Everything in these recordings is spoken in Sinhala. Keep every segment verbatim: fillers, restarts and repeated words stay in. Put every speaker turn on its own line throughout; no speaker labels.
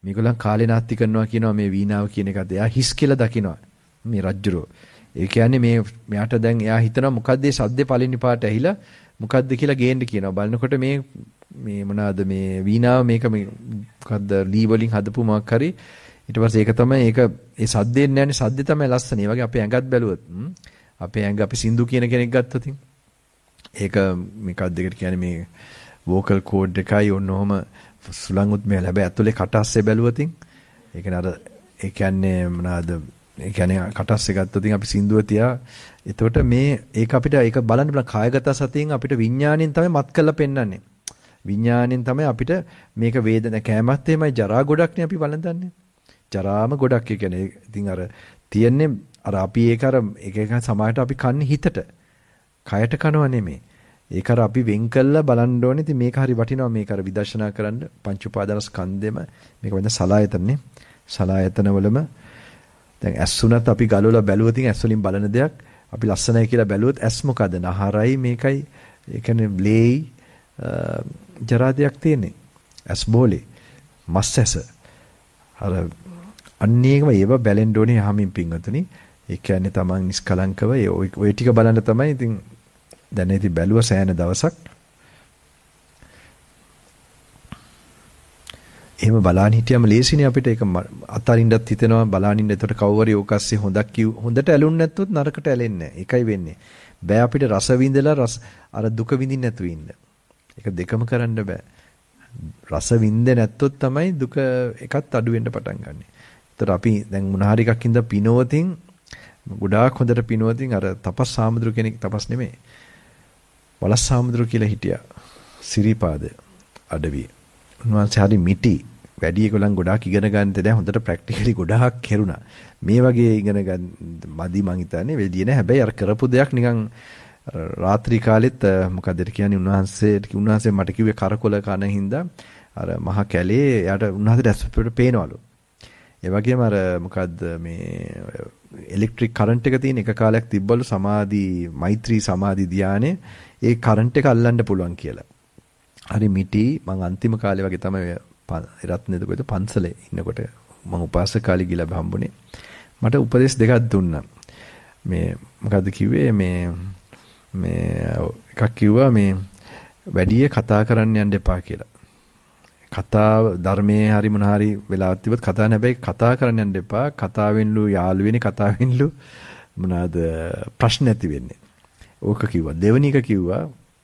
මේගොල්ලන් කාලේ නාස්ති කරනවා කියනවා මේ වීණාව කියන එකත්. එයා හිස් කියලා දකිනවා මේ රජ්ජුරෝ. ඒ කියන්නේ මේ මෙයාට දැන් එයා හිතනවා මොකද්ද මේ සද්දේ පළවෙනි පාට ඇහිලා මොකද්ද කියලා ගේන්න කියනවා. බලනකොට මේ මේ මොනවාද මේ වීණාව මේක මේ මොකද්ද ලී වලින් හදපු මොකක් හරි. ඊට පස්සේ ඒක තමයි ඒක ඒ සද්දේ නෑනේ සද්දේ තමයි ලස්සන. ඒ වගේ අපේ ඇඟත් බැලුවොත් අපේ ඇඟ අපි සින්දු කියන කෙනෙක් ගත්තොත් ඒක මේකත් දෙකට කියන්නේ මේ වෝකල් කෝඩ් එකයි ඔන්න ඔහම සුලංගුත් මේ හැබැයි ඇතුලේ කටස්සේ බැලුවොත් ඒ කියන්නේ අර ඒ කියන්නේ මොනවාද ඒ කියන්නේ කටස්සේ ගත්තොත් අපි සින්දුව තියා එතකොට මේ ඒක අපිට ඒක බලන්න බල කායගත සතියෙන් අපිට විඥාණයෙන් තමයි මත් කරලා පෙන්වන්නේ. විඥාණයෙන් තමයි අපිට මේක වේදන කැමැත් එහෙමයි ජරා ගොඩක්නේ අපි බලන්නේ. ජරාම ගොඩක් ඒ කියන්නේ ඉතින් අර තියන්නේ අර අපි ඒක අර එක එක සමායට අපි කන්නේ හිතට. කයට කනව නෙමෙයි. ඒක අර අපි වෙන් කළා බලන්න ඕනේ. ඉතින් මේක හරි වටිනවා මේක අර විදර්ශනා කරන්න පංච උපාදාන ස්කන්ධෙම මේක වෙන සලායතනනේ. සලායතන වලම දැන් ඇස් උනත් අපි ගලවලා බැලුවොත් ඇස් වලින් බලන දෙයක් අපි ලස්සනයි කියලා බැලුවොත් ඇස් මොකද? නහරයි මේකයි ඒ කියන්නේ බ්ලේයි ජරා දෙයක් තියෙන්නේ. ඇස් බෝලේ මස් ඇස අර අන්නේකම ඒව බැලෙන්න ඕනේ යහමින් පින්වතුනි. ඒ කියන්නේ තමන් නිස්කලංකව ඔය ටික බලන්න තමයි ඉතින් දැන් ඉතින් බැලුව සෑහෙන දවසක්. එහෙම බලාන හිටියම ලේසිනේ අපිට ඒක අතරින්වත් හිතෙනවා බලානින්න. එතකොට කවුවරි ඕකස්සේ හොඳක් කිව් හොඳට ඇලුන්නේ නැත්තොත් නරකට ඇලෙන්නේ නැහැ. ඒකයි වෙන්නේ. බෑ අපිට රස විඳලා රස අර දුක විඳින්න නැතුව ඉන්න. ඒක දෙකම කරන්න බෑ. රස විඳින්නේ නැත්තොත් තමයි දුක එකත් අඩු වෙන්න පටන් ගන්නෙ. ඒතර අපි දැන් මොන හරි එකක් ඉඳ පිනවතින් ගොඩාක් හොඳට පිනවතින් අර තපස් සාමුද්‍ර කෙනෙක් තපස් නෙමෙයි. වලස් සාමුද්‍ර කියලා හිටියා. සිරිපාද අඩවිය. උන්වහන්සේ හරි මිටි වැඩි ඒගොල්ලන් ගොඩාක් ඉගෙන ගන්නට දැන් හොඳට ප්‍රැක්ටිකලි ගොඩාක් කෙරුණා. මේ වගේ ඉගෙන ගන්න මදි මං හිතන්නේ වෙඩිය නෑ. හැබැයි අර කරපු දෙයක් නිකන් රාත්‍රී කාලෙත් මොකද කියන්නේ උන්වහන්සේට උන්වහන්සේ මට කිව්වේ කරකොල කන හින්දා අර මහ කැලේ යාට උන්වහන්සේට ඇස් පිට පේනවලු. ඒ වගේම අර මොකද්ද මේ ඉලෙක්ට්‍රික් කරන්ට් එක තියෙන එක කාලයක් තිබ්බලු සමාධි මෛත්‍රී සමාධි ධානයේ ඒ කරන්ට් එක අල්ලන්න පුළුවන් කියලා. හරි මිටි මං අන්තිම කාලේ වගේ තමයි රත්නේද කොහෙද පන්සලේ ඉන්නකොට මම උපාසක කාලේ ගිහලා හම්බුනේ. මට උපදේශ දෙකක් දුන්නා. මේ මොකද්ද කිව්වේ මේ මේ එකක් කිව්වා මේ වැඩි කතා කරන්න යන්න එපා කියලා. කතා ධර්මයේ හරි මොන හරි වෙලාවක් තිබ්බත් කතා නැබැයි කතා කරන්න යන්න එපා. කතාවෙන්ලු යාළු වෙන්නේ කතාවෙන්ලු මොනවාද ප්‍රශ්න ඇති වෙන්නේ. ඕක කිව්වා. දෙවෙනි එක කිව්වා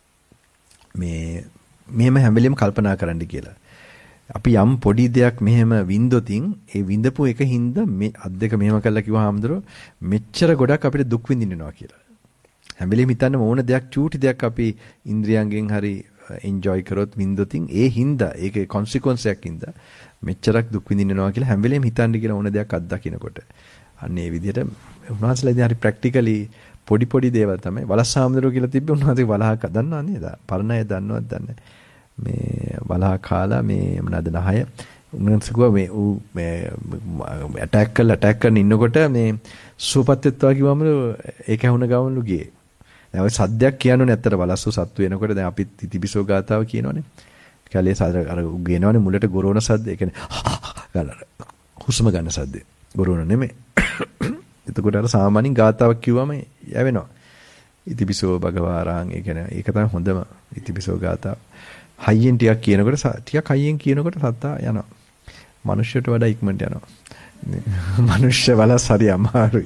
මේ මෙහෙම හැම වෙලෙම කල්පනා කරන්න කියලා. අපි යම් පොඩි දෙයක් මෙහෙම වින්දොතින් ඒ විඳපු එක හින්දා මේ අත් දෙක මෙහෙම කළා කිව්වා හාමුදුරුවෝ මෙච්චර ගොඩක් අපිට දුක් විඳින්නවා කියලා. හැම වෙලෙම හිතන්න ඕන දෙයක් චූටි දෙයක් අපි ඉන්ද්‍රියයන්ගෙන් හරි එන්ජොයි කරොත් වින්දොතින් ඒ හින්දා ඒකේ කොන්සික්වන්ස් එකක් හින්දා මෙච්චරක් දුක් විඳින්නවා කියලා හැම වෙලෙම හිතන්න කියලා ඕන දෙයක් අත්දකින්නකොට. අන්න ඒ විදිහට උන්වහන්සේලා ඉතින් හරි ප්‍රැක්ටිකලි පොඩි පොඩි දේවල් තමයි වලස් හාමුදුරුවෝ කියලා තිබ්බේ උන්වහන්සේ වලහක් දන්නව නේද? පරණ අය දන්නවද දන්නේ මේ වලහ කාලා මේ මොනවාද නහය උන්වහන්සේ කිව්වා මේ ඌ මේ ඇටැක් කරලා ඇටැක් කරන ඉන්නකොට මේ සුවපත් වෙත්වා කිව්වම ඒක ඇහුණ ගමන්ලු ගියේ. දැන් ඔය සද්දයක් කියනෝනේ නැත්තර වලස්සු සත්තු වෙනකොට දැන් අපි තිතිබිසෝ ගාතාව කියනෝනේ. කැලේ සාද අර ගේනවනේ මුලට ගොරෝන සද්ද. ඒ කියන්නේ ගන්න හුස්ම ගන්න සද්ද. ගොරෝන නෙමෙයි. එතකොට අර සාමාන්‍යයෙන් ගාතාවක් කිව්වම යවෙනවා. ඉතිබිසෝ භගවාරාං ඒ කියන්නේ ඒක තමයි හොඳම ඉතිබිසෝ ගාතාව. හයියෙන් ටිකක් කියනකොට ටිකක් හයියෙන් කියනකොට සත්තා යනවා. මිනිස්සුන්ට වඩා ඉක්මනට යනවා. මිනිස්සු වලස් හරි අමාරුයි.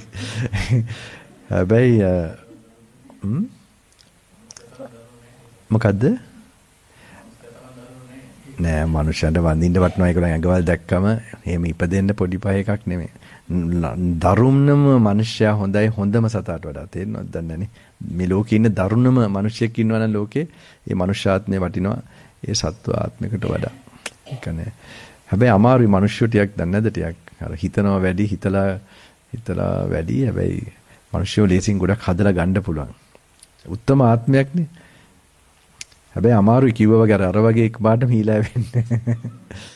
හැබැයි මොකද්ද? නෑ මිනිස්සුන්ට වඳින්න වටනවා ඒගොල්ලන් ඇඟවල් දැක්කම එහෙම ඉපදෙන්න පොඩි පහ එකක් නෙමෙයි. දරුණම මිනිස්සයා හොඳයි හොඳම සතාට වඩා තේරෙනවද දන්නේ නැනේ. මේ ලෝකේ ඉන්න දරුණම මිනිස්සෙක් ඉන්නවා නම් ලෝකේ ඒ මනුෂ්‍යාත්මය වටිනවා ඒ සත්ව ආත්මයකට වඩා. ඒ කියන්නේ හැබැයි අමාරුයි මිනිස්සු ටිකක් දන්නේ නැද ටිකක් අර හිතනවා වැඩි හිතලා හිතලා වැඩි හැබැයි මිනිස්සු ලේසින් ගොඩක් හදලා ගන්න පුළුවන්. උත්තම ආත්මයක්නේ. හැබැයි අමාරුයි කිව්වා වගේ අර වගේ එක පාඩම හීලා වෙන්නේ.